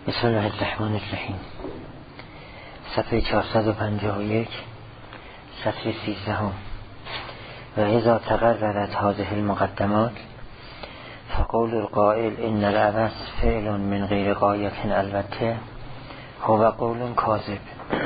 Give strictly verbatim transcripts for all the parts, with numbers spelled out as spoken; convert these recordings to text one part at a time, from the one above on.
بسم الله الرحمن الرحیم. صفحه چهارصد و پنجاه و یک، سطر سیزدهم. و اذا تقررت هذه المقدمات فقول القائل ان العبث فعل من غیر غایة البته هو قول کاذب.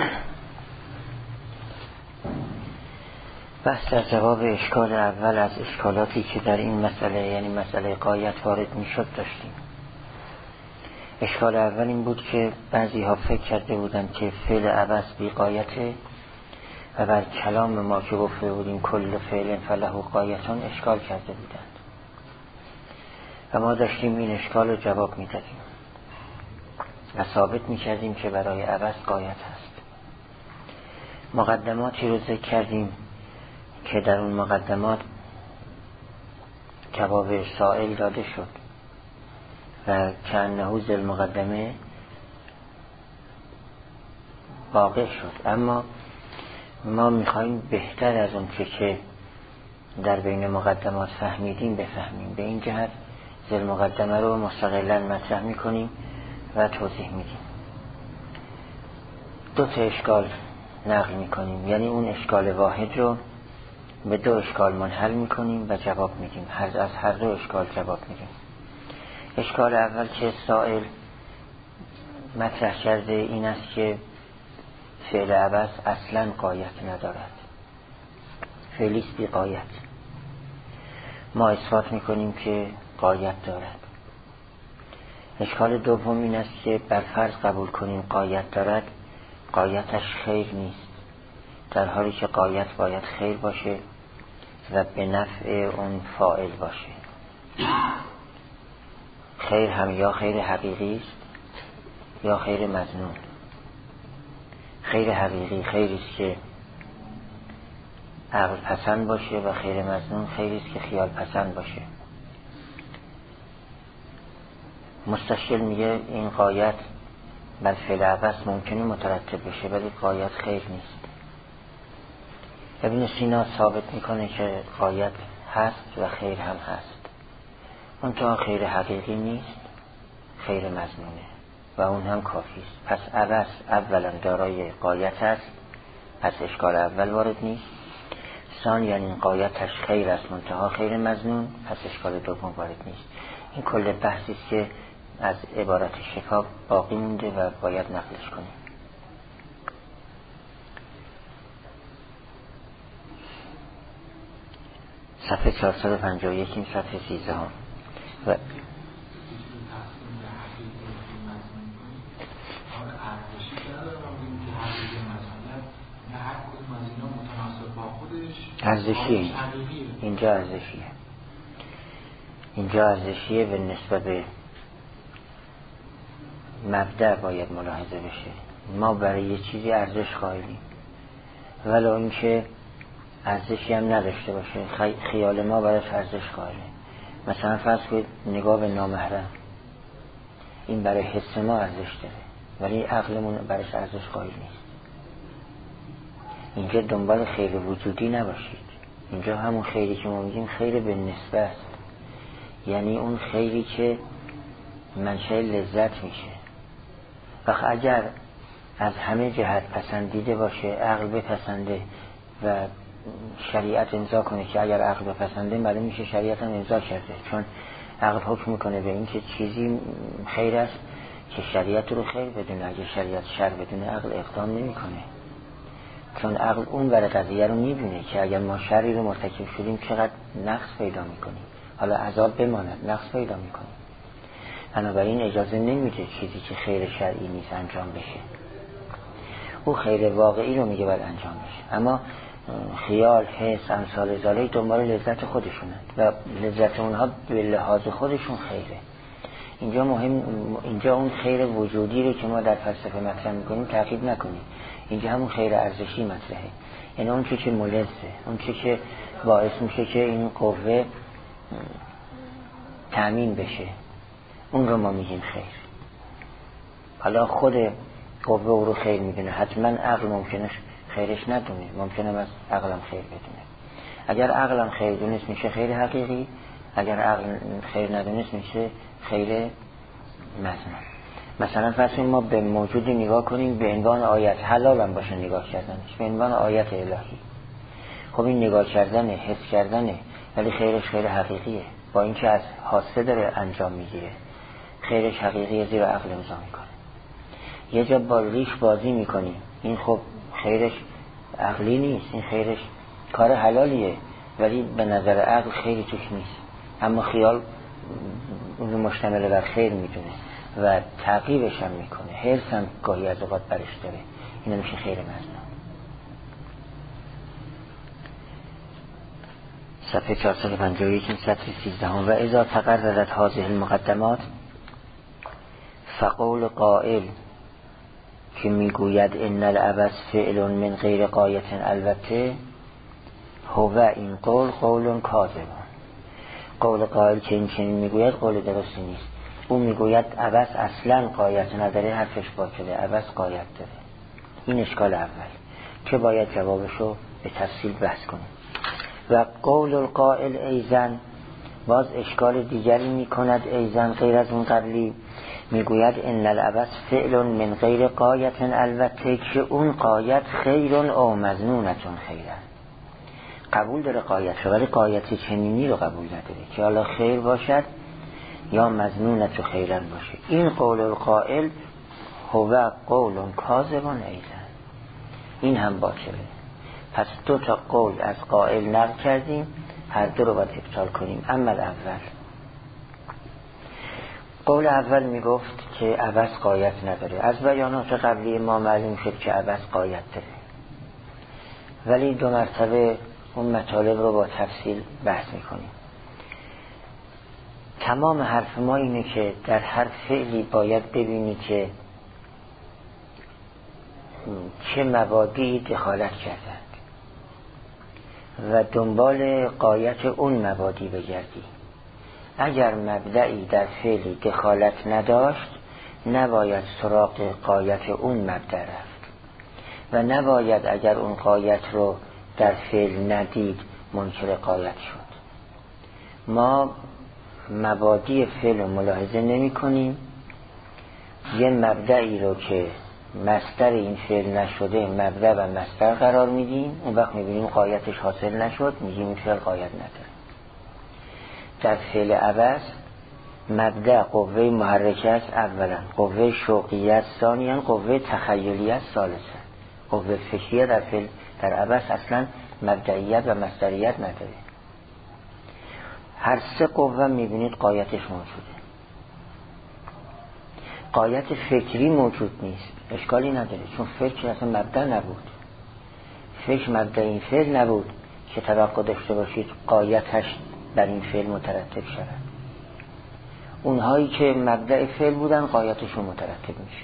بحث در جواب اشکال اول از اشکالاتی که در این مسئله یعنی مسئله غایت وارد می شد داشتیم. اشکال اول این بود که بعضی ها فکر کرده بودند که فعل عبث بی غایته و بر کلام ما که گفته بودیم کل فعل فله غایتون اشکال کرده بودند و ما داشتیم این اشکال رو جواب می دادیم و ثابت می کردیم که برای عبث غایت هست. مقدماتی رو ذکر کردیم که در اون مقدمات جواب سائل داده شد و کأنه ذل مقدمه واقع شد، اما ما میخواییم بهتر از اون چه که در بین مقدمات فهمیدیم بفهمیم. به این جهت ذل مقدمه رو مستقلا مطرح میکنیم و توضیح میدیم. دو تا اشکال نقل میکنیم، یعنی اون اشکال واحد رو به دو اشکال منحل میکنیم و جواب میدیم. هر از هر دو اشکال جواب میدیم. اشکال اول که سائل مطرح کرده این است که فعل عبث اصلا غایت ندارد، فعلیست بی غایت. ما اثبات میکنیم که غایت دارد. اشکال دوم این است که بر فرض قبول کنیم غایت دارد، غایتش خیر نیست، در حالی که غایت باید خیر باشه و به نفع اون فاعل باشه. خیر هم یا خیر حقیقی است یا خیر مظنون. خیر حقیقی خیری است که عقل پسند باشه و خیر مظنون خیری است که خیال پسند باشه. مستشکل میگه این غایت بر فعل عبث ممکنه مترتب بشه ولی غایت خیر نیست. ابن سینا ثابت میکنه که غایت هست و خیر هم هست، منتها خیر حقیقی نیست، خیر مظنونه و اون هم کافی است. پس عبث اولا دارای غایت است، پس اشکال اول وارد نیست. ثانیاً یعنی غایتش خیر است منتها خیر مظنون، پس اشکال دوم وارد نیست. این کل بحثی است که از عبارت شکاک باقی مونده و باید نقلش کنیم. صفحه چهارصد و پنجاه و یک، این صفحه سیزده هم. و ارزشیه، اینجا ارزشیه، اینجا ارزشیه و نسبت به مبدأ باید ملاحظه بشه. ما برای یه چیزی ارزش قائلیم ولو اینکه ارزشی هم نداشته باشه، خیال ما براش ارزش قائله. مثلا فرض کنید نگاه به نامحرم، این برای حس ما ارزش داره ولی عقلمون براش ارزش قائل نیست. اینجا دنبال خیر وجودی نباشید، اینجا همون خیری که ما میگیم خیر به نسبه است، یعنی اون خیری که منشأ لذت میشه. وقت اگر از همه جهت پسندیده باشه، عقل بپسنده و شریعت امضا کنه که اگر عقل بپسنده معلوم میشه شریعت هم امضا کرده، چون عقل حکم میکنه به این که چیزی خیر است که شریعت رو خیر بدونه. اگر شریعت شر بدونه عقل اقدام نمیکنه، چون عقل اون ور قضیه رو میبینه که اگر ما شری رو مرتکب شدیم چقدر نقص پیدا میکنیم، حالا عذاب بماند نقص پیدا میکنیم. بنابراین اجازه نمیده چیزی که خیر شرعی نیست انجام بشه. او خیر واقعی رو میگه باید انجام بشه، اما خیال، حس، امثال ذالک دنبال لذت خودشونن و لذت اونها به لحاظ خودشون خیره. اینجا مهم، اینجا اون خیر وجودی رو که ما در فلسفه مطرح میکنیم تعقیب نکنیم. اینجا همون خیر ارزشی مطرحه، یعنی اون چی که ملزه، اون چی که باعث میشه که این قوه تأمین بشه، اون رو ما میگیم خیر. حالا خود قوه او رو خیر میدونه، حتما عقل ممکنه خیرش ندونه، ممکنه از عقلم خیر بدونه. اگر عقلم خیر دونست میشه خیر حقیقی، اگر عقل خیر ندونست میشه خیر مظنون. مثلا فرض ما به موجودی نگاه کنیم به عنوان آیت، حلال هم باشه نگاه کردنش، به عنوان آیت الهی. خب این نگاه کردنه، حس کردنه، ولی خیرش خیر حقیقیه، با اینکه از حاسه داره انجام میگیره، خیرش حقیقیه، زیر عقل امضا میکنه. یه جا با ریش بازی میکنیم، این خب خیرش عقلی نیست، این خیرش کار حلالیه، ولی به نظر عقل خیری توش نیست، اما خیال اون مشتمل بر خیر میدونه و تعقیبش هم میکنه، حرص هم گاهی از اوقات برش داره، این میشه خیر مظنون. صفحه چهارصد و پنجاه و یک سطر سیزده. و اذا تقررت هذه المقدمات فقول قائل که میگوید ان العبث فعل من غیر غایت البته هو این قول قول کاذب. قول قائل که این چنین میگوید قول درستی نیست. او میگوید عبث اصلا غایت نداره، حرفش باطله، عبث غایت داره. این اشکال اول که باید جوابشو به تفصیل بحث کنیم. و قول القائل ایزن، باز اشکال دیگری میکند ایزن غیر از اون قبلی، میگوید ان العبث فعل من غیر غایت البته که اون غایت خیر او مظنونتون خیره. قبول داره غایت رو، ولی غایت چنینی رو قبول نداره که حالا خیر باشد یا مظنونت خیرن باشه. این قول القائل هو قول کاذب ایزن، این هم باطله. پس دو تا قول از قائل نقل کردیم، هر دو رو باید ابطال کنیم. اما اول، قول اول میگفت که عبث غایت نداره. از بیانات قبلی ما معلوم شد که عبث غایت داره، ولی دو مرتبه اون مطالب رو با تفصیل بحث میکنیم. تمام حرف ما اینه که در هر فعلی باید ببینی که چه مبادی دخالت کردند و دنبال غایت اون مبادی بگردی. اگر مبدعی در فعلی دخالت نداشت نباید سراغ غایت اون مبدع رفت و نباید اگر اون غایت رو در فعل ندید منکر غایت شد. ما مبادی فعل رو ملاحظه نمی کنیم، یه مبدعی رو که مصدر این فعل نشده مبدع و مصدر قرار میدیم، اون وقت میبینیم غایتش حاصل نشد، میگیم این فعل غایت نداره. در فعل عبث مبدع قوه محرکه است اولا، قوه شوقیه است ثانیا، قوه تخیلیه است ثالثا. قوه فکریه در فعل در عبث اصلا مبدعیت و مصدریت نداره. هر سه قوه میبینید غایتش موجوده. غایت فکری موجود نیست، اشکالی نداره، چون فکر اصلا مبدع نبود. فکر مبدع این فعل نبود که توقع داشته باشید غایتش بر این فعل مترتب شود. اونهایی که مبدع فعل بودن غایتشون مترتب میشه.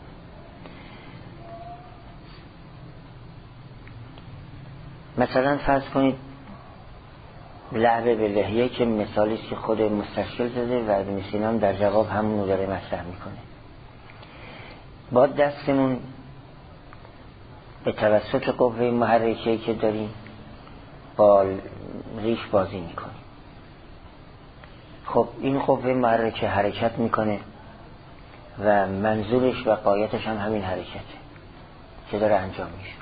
مثلا فرض کنید لعبه به لحیه که مثالی که خود مستشکل زده و ابن سینا در جواب همونو داره مطرح میکنه. با دستمون به توسط قوه محرکه‌ای که داریم با ریش بازی میکنیم. خب این قوه محرکه حرکت میکنه و منظورش و غایتش هم همین حرکته که داره انجام میشه.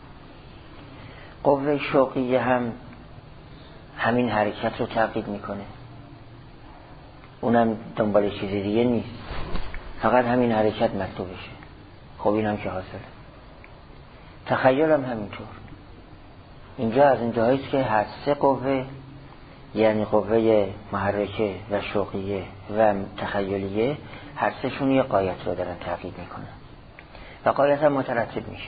قوه شوقیه هم همین حرکت رو تعقیب میکنه، اونم دنبال چیز دیگه نیست، فقط همین حرکت مطلوبشه. خب این هم که حاصله. تخیل هم همینطور. اینجا از این جاییست که هر سه قوه، یعنی قوه محرکه و شوقیه و تخیلیه، هر سهشون یه غایت رو دارن تعقیب میکنن و غایت هم مترتب میشه.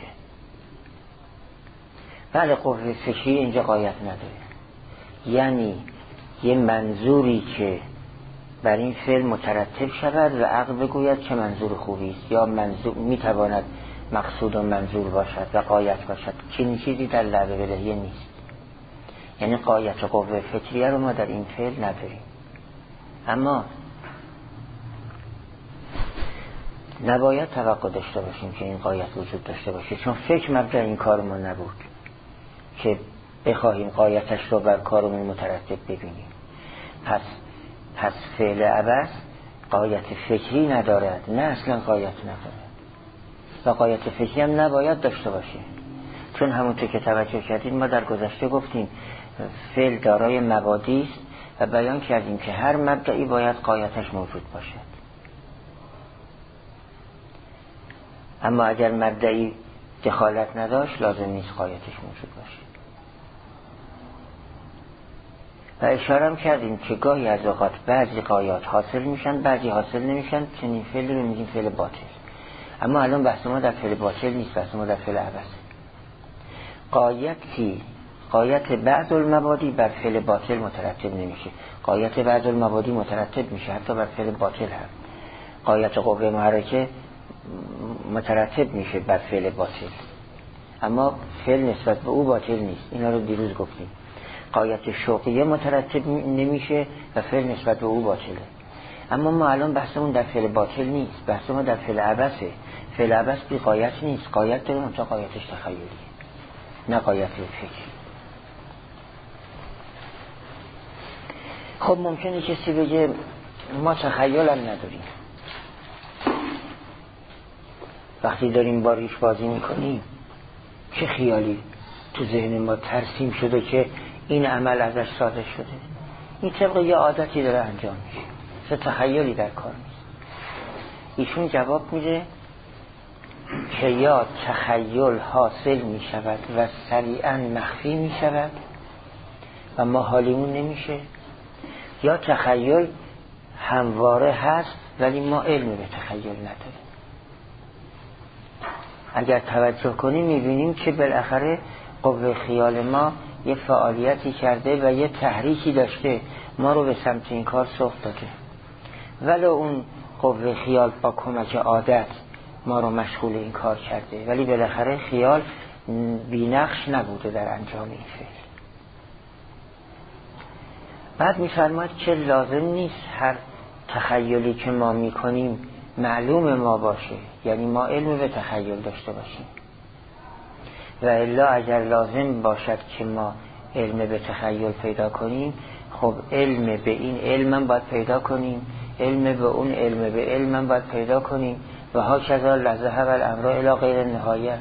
بله قوه فکری اینجا غایت نداره، یعنی یه منظوری که بر این فعل مترتب شود و عقل بگوید که منظور خوبی است یا منظور میتواند مقصود و منظور باشد و غایت باشد. چنین چیزی در لعبه بلهیه نیست. یعنی غایت و قوه فکریه رو ما در این فعل نداریم. اما نباید توقع داشته باشیم که این غایت وجود داشته باشه، چون فکر مبدأ این کار ما نبود که بخواهیم غایتش رو بر کارمون مترتب ببینیم. پس پس فعل عبث غایت فکری ندارد، نه اصلا غایت ندارد و غایت فکری هم نباید داشته باشه. چون همونطور که توجه کردید ما در گذشته گفتیم فعل دارای مبادی است و بیان کردیم که هر مبدعی باید غایتش موجود باشد. اما اگر مبدعی دخالت نداشت لازم نیست غایتش موجود باشه. و اشاره هم کردیم که گاهی از اوقات بعضی غایات حاصل میشن بعضی حاصل نمیشن، چنین فعلی رو میگیم فعل باطل. اما الان بحث ما در فعل باطل نیست، بحث ما در فعل عبث. غایتی غایت بعض المبادی بر فعل باطل مترتب نمیشه، غایت بعض المبادی مترتب میشه حتی بر فعل باطل هم. غایت قوه محرکه مترتب میشه بر فعل باطل، اما فعل نسبت به او باطل نیست. اینا رو دیروز گفتیم. غایت شوقیه مترتب نمیشه و فعل نسبت به او باطله. اما ما الان بحثمون در فعل باطل نیست، بحث ما در فعل عبثه. فعل عبث بی غایت نیست، غایت داره اونجا غایتش تخیلیه نه غایت فکری. خب ممکنه کسی بگه ما تخیل هم نداریم. وقتی داریم با ریش بازی میکنیم چه خیالی تو ذهن ما ترسیم شده که این عمل ازش صادر شده؟ این طبق یه عادتی داره انجام میشه، چه تخیلی در کار نیست. ایشون جواب میده که یا تخیل حاصل میشود و سریعا مخفی میشود و ما حالیمون نمیشه، یا تخیل همواره هست ولی ما علم به تخیل نداریم. اگر توجه کنیم میبینیم که بالاخره قوه خیال ما یه فعالیتی کرده و یه تحریکی داشته، ما رو به سمت این کار سوق داده، ولو اون قوه خیال با کمک عادت ما رو مشغول این کار کرده، ولی بالاخره خیال بی‌نقش نبوده در انجام این فعل. بعد می‌فرماید که لازم نیست هر تخیلی که ما میکنیم معلوم ما باشه، یعنی ما علم به تخیل داشته باشیم. و الا اگر لازم باشد که ما علم به تخیل پیدا کنیم، خب علم به این علم باید پیدا کنیم، علم به اون علم به علم باید پیدا کنیم و ها کذا لذهب الامر الی غیر نهایه.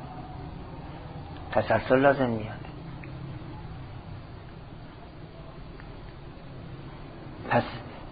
تسلسل لازم میاد. پس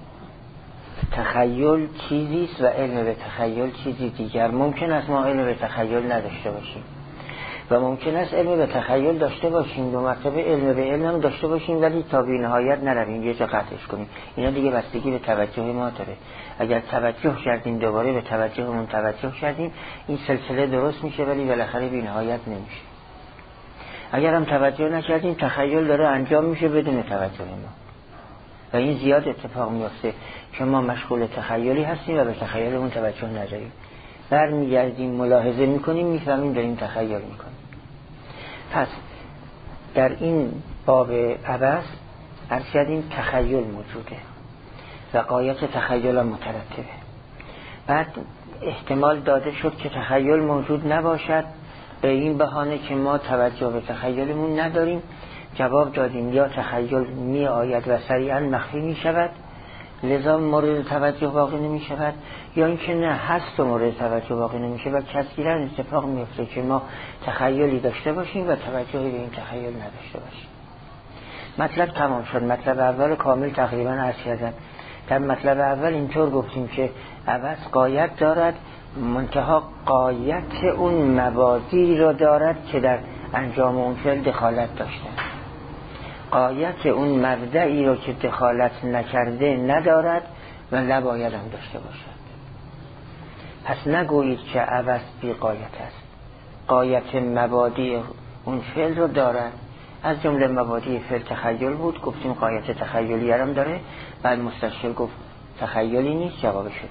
تخیل چیزیست و علم به تخیل چیزی دیگر. ممکن است ما علم به تخیل نداشته باشیم و ممکن است علم به تخیل داشته باشیم، دو مرتبه علم به علم داشته باشیم ولی تا بی نهایت نرویم، یه جا قطعش کنیم. اینا دیگه بستگی به توجه ما داره. اگر توجه کردیم دوباره به توجهمون توجه کردیم این سلسله درست میشه ولی بالاخره بی نهایت نمیشه. اگر هم توجه نکردیم تخیل داره انجام میشه بدون توجه ما و این زیاد اتفاق میفته که ما مشغول تخیلی هستیم و به تخیلمون توجه نداریم. برمیگردیم ملاحظه میکنیم میفهمیم داریم تخیل میکنیم. پس در این باب عبث عرض کردیم تخیل موجوده و غایت تخیل مترتبه. بعد احتمال داده شد که تخیل موجود نباشد به این بهانه که ما توجه به تخیلمون نداریم. جواب دادیم یا تخیل می آید و سریعا مخفی می شود لذا مورد توجه واقع نمی شود، یا اینکه نه هست و مورد توجه واقع نمی شود. کثیرا اتفاق می افته که ما تخیلی داشته باشیم و توجهی به این تخیل نداشته باشیم. مطلب تمام شد. مطلب اول کامل تقریبا عرض کردم. در مطلب اول اینطور گفتیم که عبث غایت دارد، منتها غایت اون مبادی را دارد که در انجام اون فعل دخالت داشته. غایت اون مبدعی رو که دخالت نکرده ندارد و نباید هم داشته باشد. پس نگویید که عبث بی غایت است. غایت مبادی اون فعل رو دارد. از جمله مبادی فعل تخیل بود، گفتیم غایت تخیلی هم داره. بعد مستشکل گفت تخیلی نیست، جوابش شد.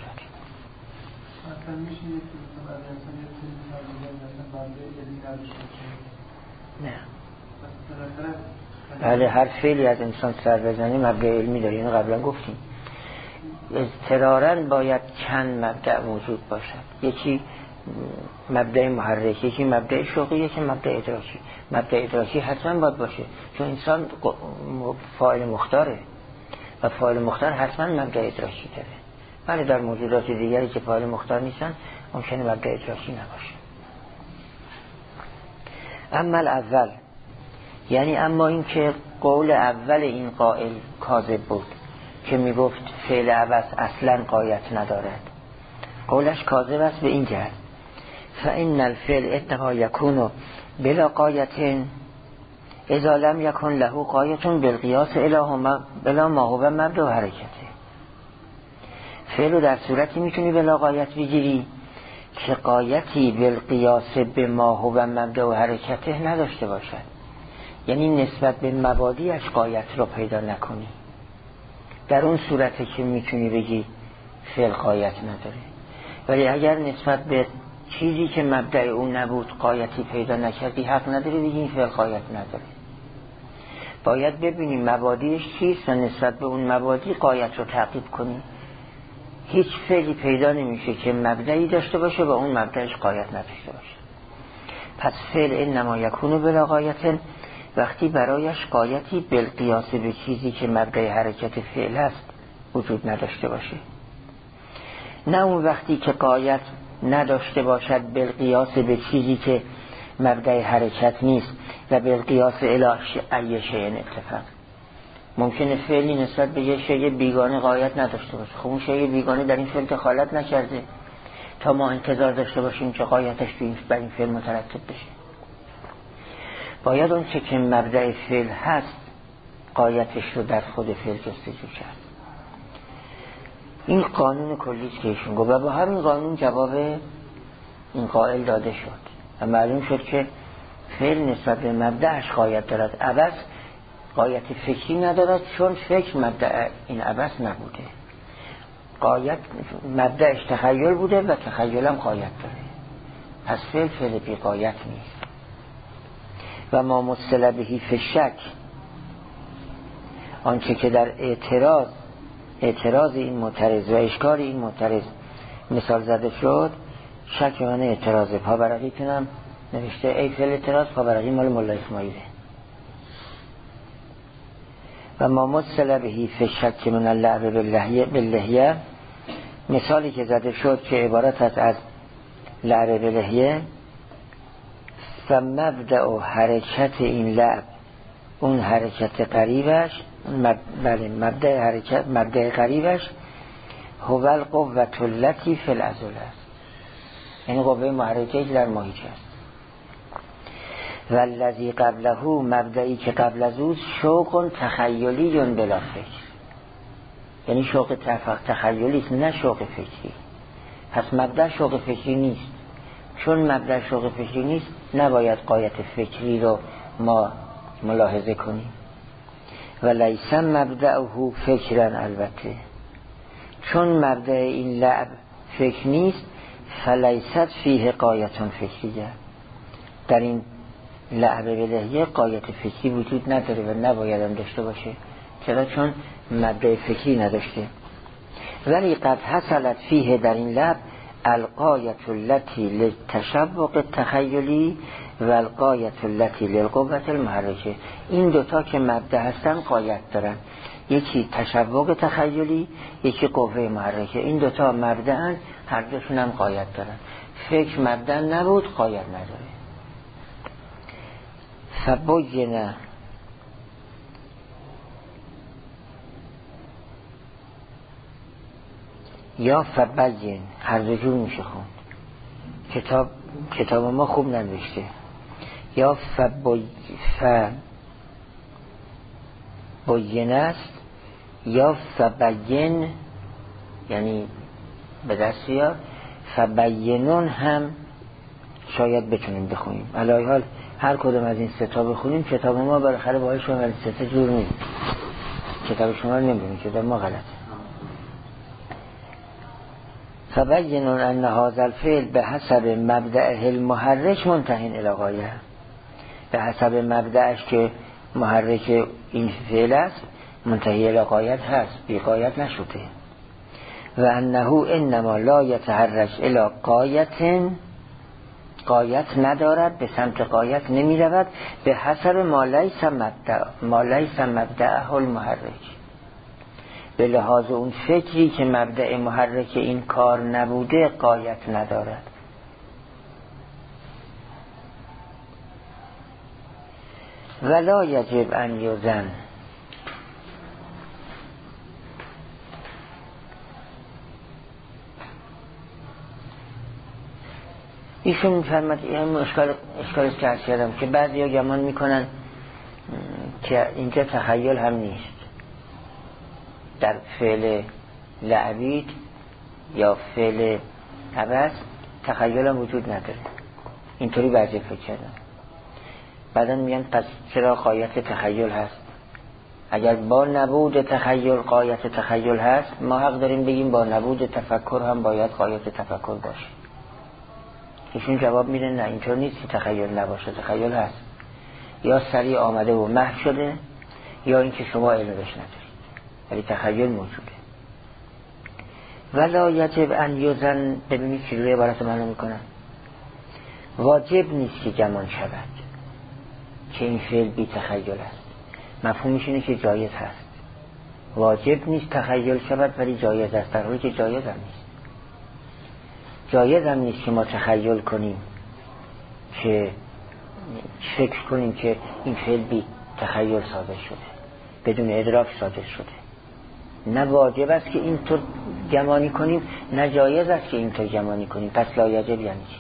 نه بله، هر فعلی از انسان سر بزنه مبدأ علمی داره، اینو قبلا گفتیم. اضطراراً باید چند مبدأ موجود باشد، یکی مبدأ محرک، یکی مبدأ شوقی، یکی مبدأ ادراکی. مبدأ ادراکی حتما باید باشه چون انسان فاعل مختاره و فاعل مختار حتما مبدأ ادراکی داره. ولی در موجودات دیگری که فاعل مختار نیستن ممکنه مبدأ اجراشی نباشه. اما الاول، یعنی اما این که قول اول این قائل کاذب بود که میگفت فعل عبث اصلا غایت ندارد، قولش کاذب است به این جهت فإن الفعل انما یکون بلا غایة اذا لم یکن له غایة بالقیاس الی ما هو مبدأ حرکته. فعل رو در صورتی میتونی بلا غایت بگیری که غایتی بالقیاس به ما هو مبدأ حرکته نداشته باشد، یعنی نسبت به مبادیش غایت رو پیدا نکنی. در اون صورتی که میتونی بگی فعل غایت نداره. ولی اگر نسبت به چیزی که مبدأ اون نبود غایتی پیدا نکردی، حق نداری بگی این فعل غایت نداره. باید ببینیم مبادیش چیست و نسبت به اون مبادی غایت رو تعقیب کنی. هیچ فعلی پیدا نمیشه که مبدأی داشته باشه و اون مبدأش غایت نداشته باشه. پس فعل انما یکون بلا غایة وقتی برایش غایتی بالقیاس به چیزی که مبدأ حرکت فعل است وجود نداشته باشه، نه اون وقتی که غایت نداشته باشد بالقیاس به چیزی که مبدأ حرکت نیست و بالقیاس الی ای شیء اتفاق. ممکنه فعلی نسبت به یه شیء بیگانه غایت نداشته باشه، خب اون شیء بیگانه در این فعل دخالت نکرده تا ما انتظار داشته باشیم که غایتش بر این فعل مترتب بشه. باید اون چه که مبدأ فعل هست غایتش رو در خود فعل جستجو کرد. این قانون کلیست که ایشون گفت و با همین قانون جواب این قائل داده شد و معلوم شد که فعل نسبت به مبدأش غایت دارد، عبث غایت فکری ندارد، چون فکر مبدأ این عبث نبوده. غایت مبدأش تخیل بوده و تخیلم غایت داره، پس فعل فعل بی غایت نیست. و ما متصل بهی فی شک، آنچه که در اعتراض اعتراض این معترض و اشکال این معترض مثال زده شد، شک معنی اعتراضه. پابرقی تونم نوشته ای فعل اعتراض، پابرقی مال مولا اسماعیله. و ما متصل بهی فی شک من اللعب باللحیه، مثالی که زده شد که عبارت است از لعب باللحیه، و مبدأ حرکت این لعب، اون حرکت قریبش مب... بله مبدأ حرکت مبدأ قریبش هو القوة التي فی العضله است، یعنی قوه محرکه در ماهیچه است. و الذی قبله، مبدئی که قبل از او شوق تخیلی بلا فکر، یعنی شوق تخیلی است نه شوق فکری. پس مبدأ شوق فکری نیست، چون مبدأ شوق فکری نیست نباید غایت فکری رو ما ملاحظه کنیم. و لیس مبدأه فکرن، البته چون مبدأ این لعب فکر نیست فلیست فیه غایتون فکریه، در این لعب باللحیه غایت فکری وجود نداره و نباید هم داشته باشه. چرا؟ چون مبدأ فکری نداشته. ولی قد حصلت فیه، در این لعب، الغایت التي للتشوق التخیلی و الغایت التي للقوة المحرکه، این دوتا که مبدأ هستن غایت دارن، یکی تشوق تخیلی یکی قوه محرکه. این دوتا مبدأ، هر دوشون هم غایت دارن. فکر مبدأ نبود غایت نداره. فبینه یا فبین، هر دو جور میشه خوند. کتاب کتاب ما خوب ننوشته. یا فبین فبین است یا فبین، یعنی به دست بیار. فبینون هم شاید بتونیم بخونیم. علی حال هر کدوم از این سه تا بخونیم کتاب ما بالاخره باهاش شما ولی سه تا جور نیست. کتاب شما رو نمیدونیم، کتاب ما غلطه. فبینون ان هذا الفعل به حسب مبدأه المحرک منتهی الی غایه، به حسب مبدأش که محرک این فعل است منتهی الی غایت هست، بی غایت نشده. و انه انما لا یتحرک الی غایت، غایت ندارد، به سمت غایت نمی رود، به حسب ما لیس مبدأ ما لیس مبدأه المحرک، به لحاظ اون فکری که مبدأ محرک این کار نبوده غایت ندارد. ولا یجب ان یزن، ایشون میفرماد این اشکال اشکالش که عرض کردم که بعضی ها گمان میکنن که اینجا تخیل هم نیست، در فعل لعبید یا فعل عبث تخیل هم وجود نداره. اینطوری بعضی فکر کردن. بعدن میگن پس چرا غایت تخیل هست؟ اگر با نبود تخیل غایت تخیل هست، ما حق داریم بگیم با نبود تفکر هم باید غایت تفکر باشه. ایشون جواب میده نه، اینطور نیست که تخیل نباشه، تخیل هست، یا سریع آمده و محو شده یا اینکه شما علم بهش ندارید، ولی تخیل موجوده. ولا یجب ان یزن، ببینید چی روی عبارت معنا میکنن. واجب نیست که گمان شود که این فعل بی تخیل است. مفهومش اینه که جایز هست. واجب نیست تخیل شود ولی جایز است، در حالی که جایز هم نیست. جایز هم نیست که ما تخیل کنیم که فکر کنیم که این فعل بی تخیل صادر شده، بدون ادراک صادر شده. نه واجب است که اینطور گمانی کنیم، نه جایز است که اینطور گمانی کنیم. پس لا یجب یعنی چی؟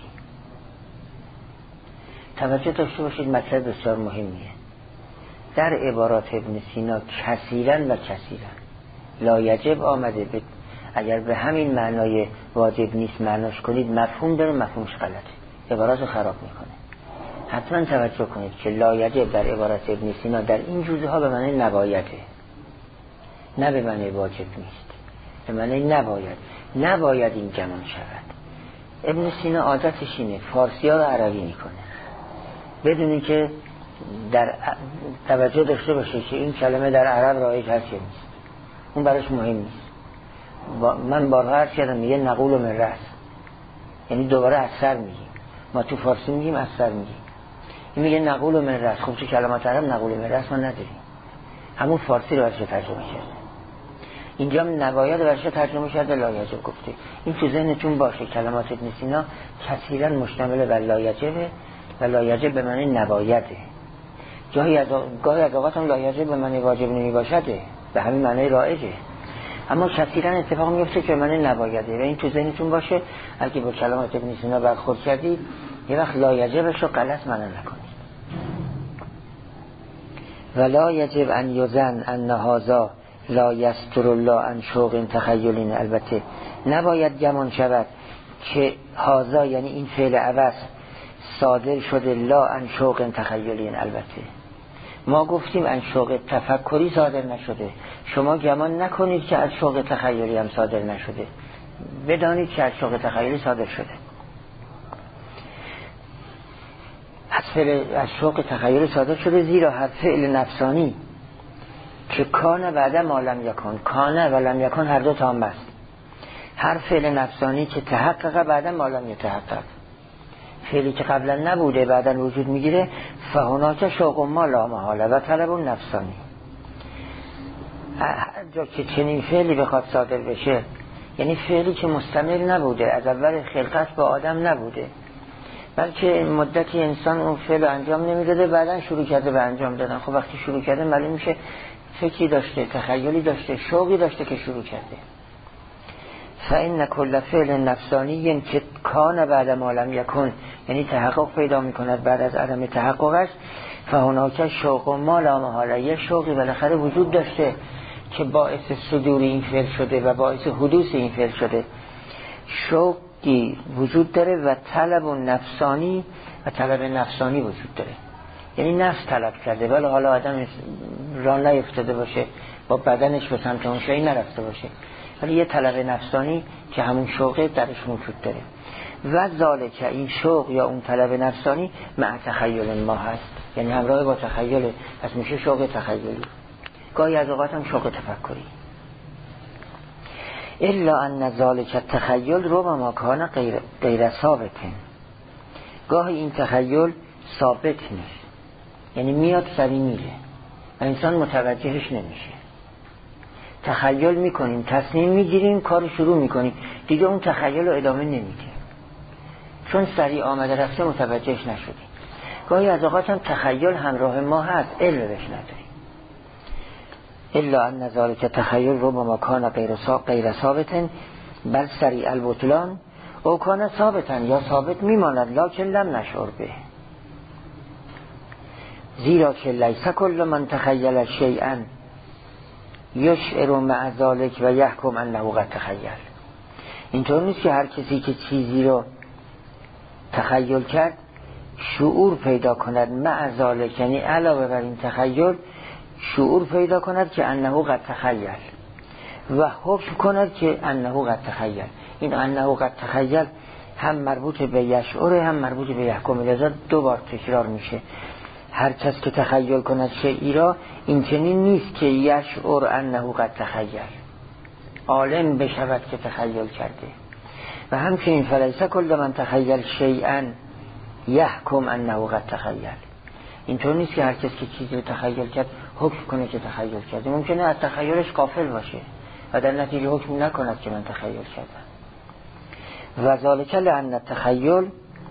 توجه داشته باشید، مطلب بسیار مهمیه. در عبارات ابن سینا کثیراً و کثیراً لا یجب آمده. به اگر به همین معنای واجب نیست معناش کنید، مفهوم داره، مفهومش غلطه، عبارات رو خراب میکنه. حتما توجه کنید که لا یجب در عبارات ابن سینا در این جزء ها به معنی نبایده، نه به معنی واجب نیست، به معنی نباید. نباید این گمان شود. ابن سینا عادتش اینه فارسی ها رو عربی میکنه بدون که در توجه داشته باشه که این کلمه در عرب رایج هست یا نیست. اون براش مهم نیست. با من بارها عرض کردم میگه نقول و مرس، یعنی دوباره از سر میگیم. ما تو فارسی میگیم از سر میگیم، این میگه نقول و مرس. خب تو کلمات عرب نقول و مرس ما نداریم، همون فارسی رو برش ترجمه کرده. اینجا نباید برش ترجمه کرده لا یجب گفته. این تو ذهنتون باشه. کلمات ابن سینا کثیرا مشتمل بر لا یجبه و لا یجب به معنی نبایده. جایی از گاهی از اوقات هم لا یجب به معنی واجب نمی باشده، به همین معنی رایجه، اما کثیرا اتفاق میفته که معنی نبایده. و این تو ذهنتون باشه. اگه با کلمات ابن سینا برخورد کردید یه وقت لا یجبش رو غلط معنی نکنید. ولا یجب ان یزن ان هذا لا یستر الله عن شوق تخیلین. البته نباید گمان شود که هذا یعنی این فعل عوض صادر شده لا عن شوق تخیلین. البته ما گفتیم عن شوق تفکری صادر نشده. شما گمان نکنید که از شوق تخیلی هم صادر نشده، بدانید که از شوق تخیلی صادر شده. از فعل از شوق تخیلی صادر شده، زیرا هر فعل نفسانی که کان بعد ما لم یکن، کان و لم یکن هر دو تام است. هر فعل نفسانی که تحقق بعد ما لم یتحقق، فعلی که قبلا نبوده بعدا وجود میگیره، فهناک شوق ما لا محاله و طلب نفسانی. هر جا که چنین فعلی بخواد صادر بشه، یعنی فعلی که مستمر نبوده، از اول خلقت با آدم نبوده، بلکه مدتی انسان اون فعل انجام نمیداده، بعدا شروع کرده به انجام دادن. خب وقتی شروع کرده معلوم میشه فکری داشته، تخیلی داشته، شوقی داشته که شروع کرده. فإن کل فعل نفسانی که کان بعد ما لم یکن، یعنی تحقق پیدا میکند بعد از عدم تحققش، فهناک شوق ما لا محاله، یک شوقی بالاخره وجود داشته که باعث صدور این فعل شده و باعث حدوث این فعل شده. شوقی وجود داره و طلب نفسانی و طلب نفسانی وجود داره، یعنی نفس طلب کرده، ولی حالا آدم راه نیفتاده باشه، با بدنش به سمت اون شی نرفته باشه، ولی یه طلب نفسانی که همون شوقه درش موجود داره. و ذالک، این شوق یا اون طلب نفسانی مع تخیل ما هست، یعنی همراه با تخیل، پس میشه شوق تخیلی. گاهی از اوقات هم شوق تفکری. الا ان ذالک التخیل ربما کان غیر غیر ثابت. گاهی این تخیل ثابت نیست، یعنی میاد سری میره و انسان متوجهش نمیشه. تخیل میکنیم، تصمیم میگیریم، کار شروع میکنیم، دیگه اون تخیل رو ادامه نمیدیم، چون سریع آمده رفته متوجهش نشدیم. گاهی از اوقات هم تخیل همراه ما هست، علم بهش نداریم. الا ان نظاره که تخیل رو با مکان غیر غیر ثابتن بل سریع البطلان او کان ثابتن، یا ثابت میماند لکن لم نشعر به، زیرا که لیس کل من تخیل شیئا یشعر مع ذلک و یحکم انه قد تخیل. اینطور نیست که هر کسی که چیزی رو تخیل کرد شعور پیدا کند مع ذلک، یعنی علاوه بر این تخیل شعور پیدا کند که انه قد تخیل و حکم کند که انه قد تخیل. این انه قد تخیل هم مربوط به یشعر هم مربوط به یحکم، لذا دو بار تکرار میشه. هر کس که تخیل کند شیئی را، این چنین نیست که یشعر انه قد تخیل، عالم بشود که تخیل کرده. و همچنین فلیس کل من تخیل شیئا یحکم انه قد تخیل، اینطور نیست که هر کس که چیزی رو تخیل کرد حکم کنه که تخیل کرده. ممکنه از تخیلش غافل باشه و در نتیجه حکم نکند که من تخیل کردم. و ذالک لأن التخیل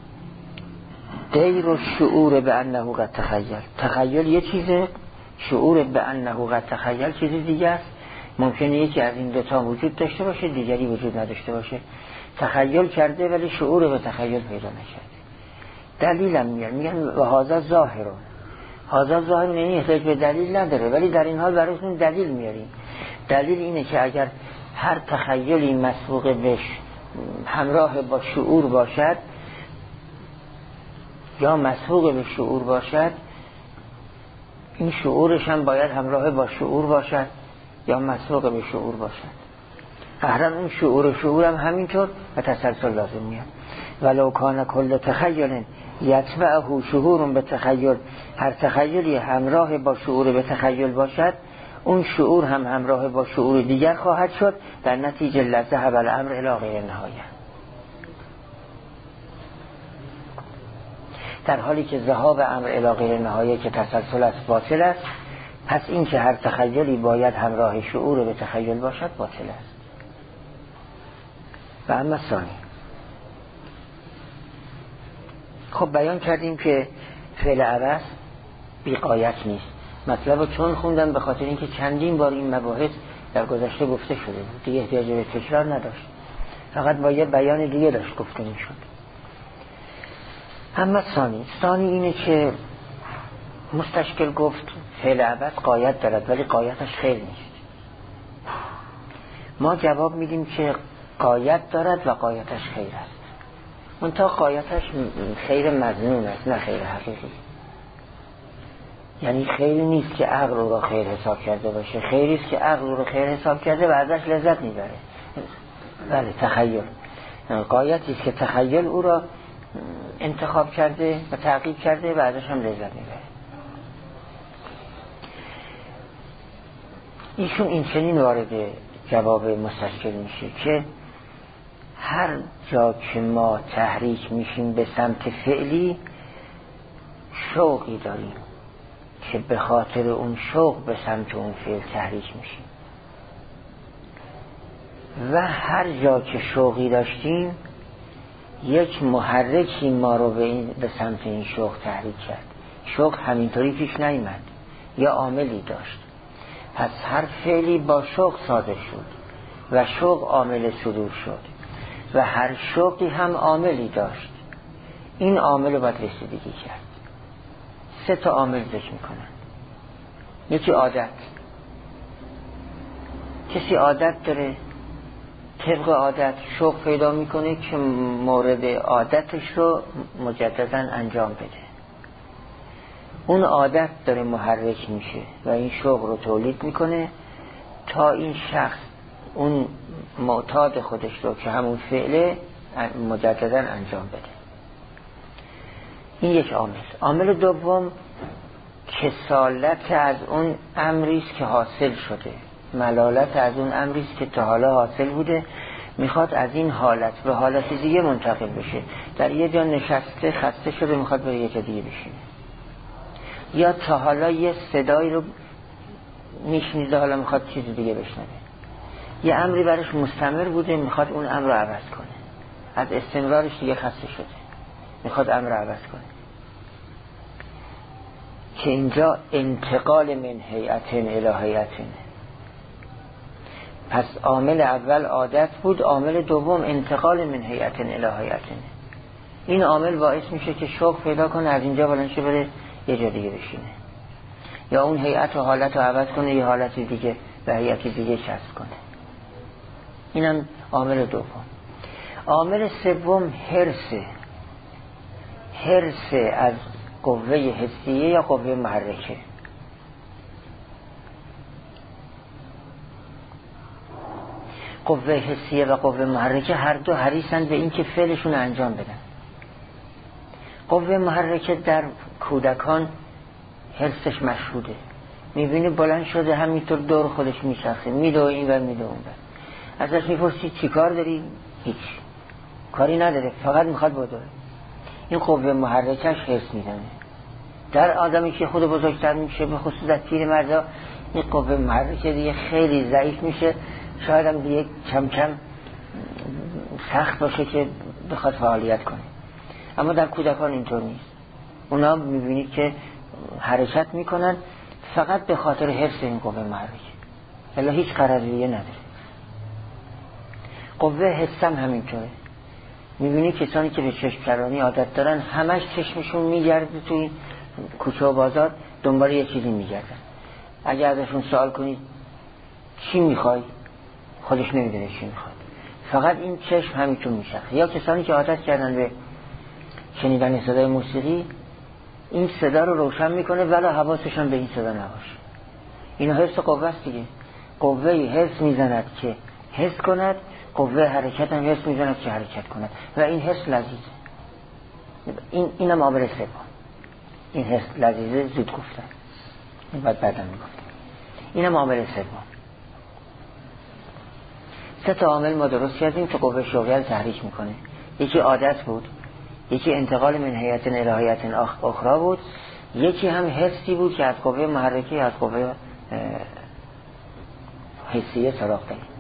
غیر الشعور به انه قد تخیل. تخیل یه چیزه، شعور به انه قد تخیل چیز دیگه است. ممکنه یکی از این دوتا وجود داشته باشه، دیگری وجود نداشته باشه. تخیل کرده ولی شعور به تخیل پیدا نکرده. دلیلم میگن میگن و هذا ظاهر، هذا ظاهر یعنی احتیاج به دلیل نداره، ولی در این حال برایشون دلیل میاریم. دلیل اینه که اگر هر تخیلی مسبوق به همراه با شعور باشد یا مسبوق به شعور باشد، این شعورش هم باید همراه با شعور باشد یا مسبوق به شعور باشد. احرام اون شعور و شعور هم همینطور و تسلسل لازم میاد. ولو کان کل تخیل یتبعه شعور به تخیل، هر تخیلی همراه با شعور به تخیل باشد، اون شعور هم همراه با شعور دیگر خواهد شد، در نتیجه لذهب الامر الی غیر نهایه. در حالی که ذهاب امر الی غیر نهایه که تسلسل است باطل است، پس این که هر تخیلی باید همراه شعور به تخیل باشد باطل است. و اما ثانی، خب بیان کردیم که فعل عبث بی غایت نیست. مطلب چون خوندم به خاطر اینکه چندین بار این مباحث در گذشته گفته شده بود، دیگه احتیاج به تکرار نداشت، فقط با یه بیان دیگه داشت گفته میشد. اما ثانی، ثانی اینه که مستشکل گفت فعل عبث غایت دارد ولی غایتش خیر نیست. ما جواب میدیم که غایت دارد و غایتش خیر است، منتها غایتش خیر مظنون است نه خیر حقیقی. یعنی خیری نیست که عقل رو خیر حساب کرده باشه، خیری است که عقل رو خیر حساب کرده و ازش لذت میبره. بله، تخیل غایتی است که تخیل او را انتخاب کرده و تعقیب کرده و ازش هم لذت میبره. ایشون این چنین وارد جواب مستشکل میشه که هر جا که ما تحریک میشیم به سمت فعلی، شوقی داریم که به خاطر اون شوق به سمت اون فعل تحریک میشیم، و هر جا که شوقی داشتیم یک محرکی ما رو به, این به سمت این شوق تحریک کرد. شوق همینطوری پیش نیامد، یا عاملی داشت. پس هر فعلی با شوق صادر شد و شوق عامل صدور شد و هر شوقی هم عاملی داشت. این عامل رو باید رسیدگی کرد. سه تا عامل ذکر میکنن. یکی عادت، کسی عادت داره، طبق عادت شوق پیدا میکنه که مورد عادتش رو مجددا انجام بده. اون عادت داره محرک میشه و این شوق رو تولید میکنه تا این شخص اون معتاد خودش رو که همون فعله مجددا انجام بده. این یک عامل. عامل دوم کسالت از اون امریست که حاصل شده، ملالت از اون امریست که تا حالا حاصل بوده، میخواد از این حالت به حالت دیگه منتقل بشه. در یه جا نشسته خسته شده، میخواد به یه جا دیگه بشینه. یا تا حالا یه صدایی رو میشنیده، حالا میخواد چیز دیگه بشنوه. یه امری برش مستمر بوده، میخواد اون امر رو عوض کنه، از استمرارش دیگه خسته شده، میخواد امر رو عوض کنه. که اینجا انتقال من هیئتن الی هیئتن. پس عامل اول عادت بود، عامل دوم انتقال من هیئتن الی هیئتن. این عامل باعث میشه که شوق پیدا کنه، از اینجا بلند شه بره یه جا دیگه بشینه، یا اون هیئت و حالت رو عوض کنه، یه حالت دیگه و هیئت دیگه کسب کنه. اینم عامل دوم. عامل سوم حرصه. حرصه از قوه حسیه یا قوه محرکه. قوه حسیه و قوه محرکه هر دو حریصن به این که فعلشون انجام بدن. قوه محرکه در کودکان حرصش مشهوده، میبینی بلند شده همینطور دور خودش میچرخه، میدو این و میدو اون و ازش میپرسی چی کار داری؟ هیچ کاری نداره، فقط میخواد بدوه. این قوه محرکش حرص میزنه. در آدمی که خود بزرگتر میشه، به خصوص در پیر مردا، این قوه محرکه دیگه خیلی ضعیف میشه، شاید هم دیگه کم کم سخت باشه که بخواد فعالیت کنه. اما در کودکان اینطور نیست. اونا میبینید که حرکت میکنن فقط به خاطر حفظ این قوه محرکه، الا هیچ قرضیه نداره. قوه حسم همینطوره. میبینید کسانی که به چشم کرانی عادت دارن همش چشمشون میگرده توی کوچه و بازار دنبال یه چیزی میگردن. اگه ازشون سوال کنید چی میخوای، خودش نمیدونه چی میخواد، فقط این چشم همینطور میشخه. یا کسانی که عادت کردن به شنیدن صدای موسیقی، این صدا رو روشن میکنه ولی حواسشون به این صدا نباشه. این حس قوه است دیگه. قوه حس میزند که حس کند، قوه حرکت هم حس میزند که حرکت کند و این حس لذیذه. این اینم عامل سوم. این حس لذیذه زود گفتن، این بعد بعدا میگفتم. اینم عامل سوم. سه تا عامل ما درست کردیم که قوه شوقیه رو تحریک میکنه. یکی عادت بود، یکی انتقال من هیئت الی هیئت اخرى بود، یکی هم حسی بود که از قوه محرکه از قوه حسیه سراغ داریم.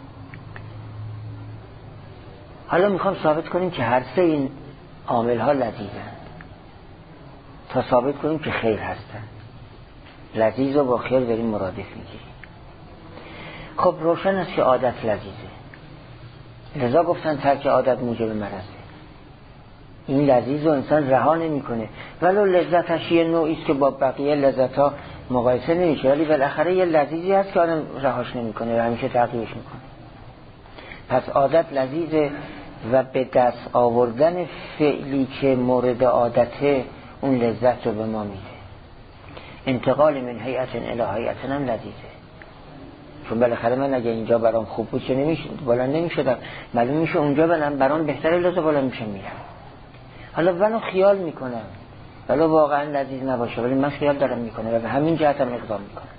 حالا میخوام ثابت کنیم که هر سه این عامل ها لذیذن، تا ثابت کنیم که خیر هستن. لذیذ و با خیر داریم مرادف میگیریم. خب روشن است که عادت لذیذه، لذا گفتن ترک عادت موجب مرضه. این لذیذ و انسان رها نمی کنه، ولو لذتش یه نوعی است که با بقیه لذت ها مقایسه نمیشه، ولی بالاخره یه لذیذی هست که آدم رهاش نمی کنه و همیشه تعقیبش میکنه. پس عادت لذیذه و به دست آوردن فعلی که مورد عادته اون لذت رو به ما میده. انتقال من هیئت الی هیئت هم لذیذه، چون بالاخره من اگه اینجا برام خوب بود چه نمیشه بلند نمیشدم، معلوم میشه اونجا برام برام بهتره، لذا بلند میشه میرم. حالا منو خیال میکنم ولی واقعا لذیذ نباشه، ولی من خیال دارم میکنم و به همین جهت هم اقدام میکنم.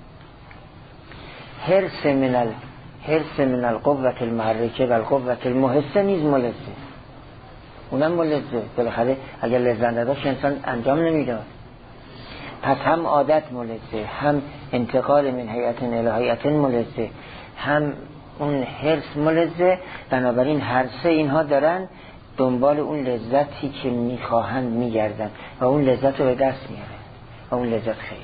حرص من ال حرص من القوة المحرکه و القوة المحسه نیز ملزه، اونم ملزه. بالاخره اگر لذت نداشت انسان انجام نمیداد. پس هم عادت ملزه، هم انتقال من هیئت الی هیئت ملزه، هم اون حرص ملزه. بنابراین هر سه اینها دارن دنبال اون لذتی که میخواهند میگردن و اون لذت رو به دست میارن و اون لذت خیره.